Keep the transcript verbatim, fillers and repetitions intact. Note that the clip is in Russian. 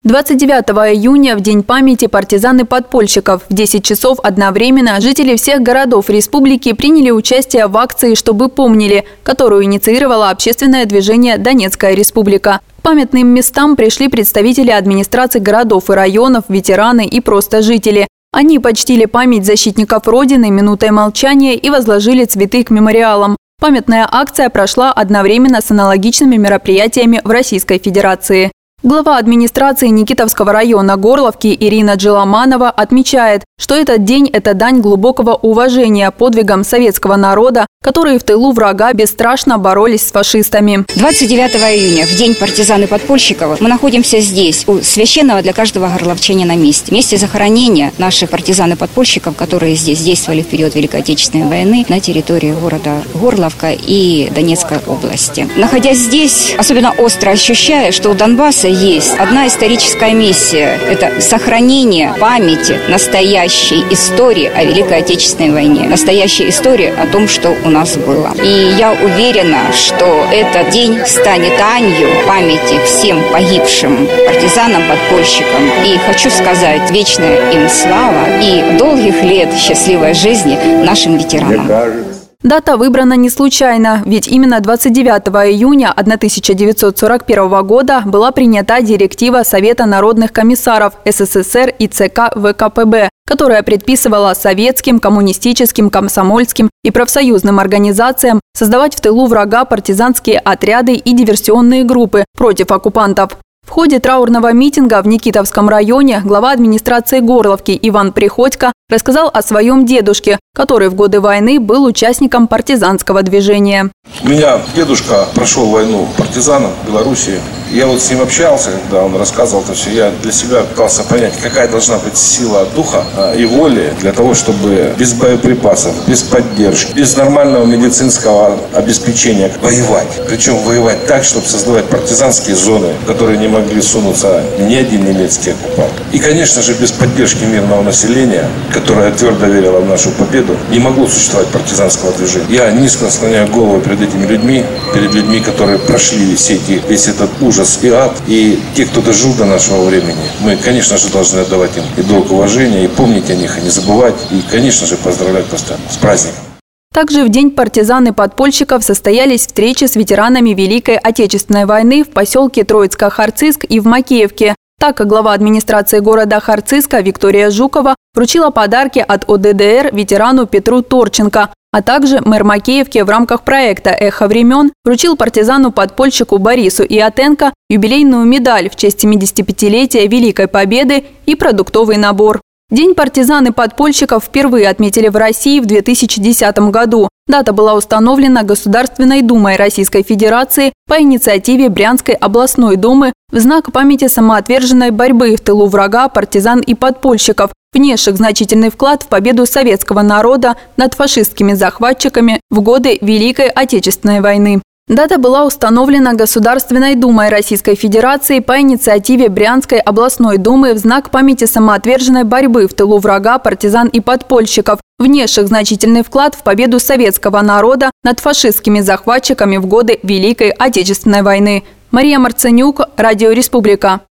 двадцать девятого июня, в День памяти партизан и подпольщиков, в десять часов одновременно жители всех городов республики приняли участие в акции «Чтобы помнили», которую инициировало общественное движение «Донецкая республика». К памятным местам пришли представители администраций городов и районов, ветераны и просто жители. Они почтили память защитников Родины минутой молчания и возложили цветы к мемориалам. Памятная акция прошла одновременно с аналогичными мероприятиями в Российской Федерации. Глава администрации Никитовского района Горловки Ирина Джиломанова отмечает, что этот день – это дань глубокого уважения подвигам советского народа, которые в тылу врага бесстрашно боролись с фашистами. двадцать девятого июня, в День партизан и подпольщиков, мы находимся здесь, у священного для каждого горловчанина месте. Месте захоронения наших партизан и подпольщиков, которые здесь действовали в период Великой Отечественной войны на территории города Горловка и Донецкой области. Находясь здесь, особенно остро ощущая, что у Донбасса есть одна историческая миссия – это сохранение памяти настоящей истории о Великой Отечественной войне, настоящей истории о том, что у нас было. И я уверена, что этот день станет данью памяти всем погибшим партизанам, подпольщикам. И хочу сказать, вечная им слава и долгих лет счастливой жизни нашим ветеранам. Дата выбрана не случайно, ведь именно двадцать девятого июня тысяча девятьсот сорок первого года была принята директива Совета народных комиссаров СССР и ЦК ВКПБ, которая предписывала советским, коммунистическим, комсомольским и профсоюзным организациям создавать в тылу врага партизанские отряды и диверсионные группы против оккупантов. В ходе траурного митинга в Никитовском районе глава администрации Горловки Иван Приходько рассказал о своем дедушке, который в годы войны был участником партизанского движения. У меня дедушка прошел войну партизаном в Белоруссии. Я вот с ним общался, когда он рассказывал это все. Я для себя пытался понять, какая должна быть сила духа и воли для того, чтобы без боеприпасов, без поддержки, без нормального медицинского обеспечения воевать. Причем воевать так, чтобы создавать партизанские зоны, в которые не могли сунуться ни один немецкий оккупант. И, конечно же, без поддержки мирного населения, которое твердо верило в нашу победу, не могло существовать партизанского движения. Я низко склоняю голову перед этими людьми, перед людьми, которые прошли все эти, весь этот ужас и ад. И те, кто дожил до нашего времени, мы, конечно же, должны отдавать им и долг уважения, и помнить о них, и не забывать, и, конечно же, поздравлять постоянно с праздником. Также в День партизан и подпольщиков состоялись встречи с ветеранами Великой Отечественной войны в поселке Троицко-Харциск и в Макеевке. Так, глава администрации города Харциска Виктория Жукова вручила подарки от О Д Д Р ветерану Петру Торченко, а также мэр Макеевки в рамках проекта «Эхо времен» вручил партизану-подпольщику Борису Иотенко юбилейную медаль в честь семидесятипятилетия Великой Победы и продуктовый набор. День партизан и подпольщиков впервые отметили в России в две тысячи десятом году. Дата была установлена Государственной Думой Российской Федерации по инициативе Брянской областной думы в знак памяти самоотверженной борьбы в тылу врага, партизан и подпольщиков, внесших значительный вклад в победу советского народа над фашистскими захватчиками в годы Великой Отечественной войны. Дата была установлена Государственной Думой Российской Федерации по инициативе Брянской областной думы в знак памяти самоотверженной борьбы в тылу врага, партизан и подпольщиков, внесших значительный вклад в победу советского народа над фашистскими захватчиками в годы Великой Отечественной войны. Мария Марценюк, Радио Республика.